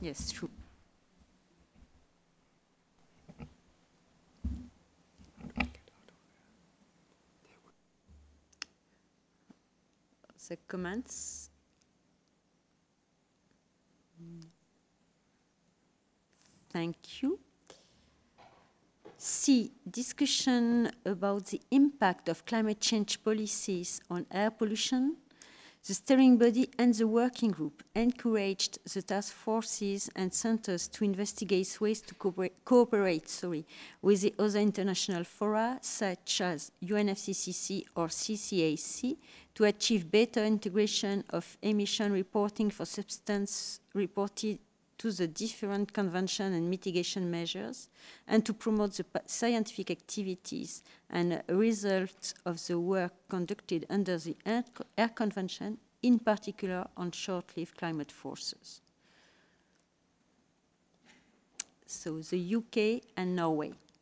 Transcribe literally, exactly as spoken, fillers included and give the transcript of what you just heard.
Yes, true. The comments. Thank you. C, discussion about the impact of climate change policies on air pollution. The steering body and the working group encouraged the task forces and centers to investigate ways to cooperate, cooperate sorry, with the other international fora, such as U N F C C C or C C A C, to achieve better integration of emission reporting for substance reported to the different convention and mitigation measures, and to promote the scientific activities and results of the work conducted under the Air Convention, in particular on short-lived climate forces. So the U K and Norway.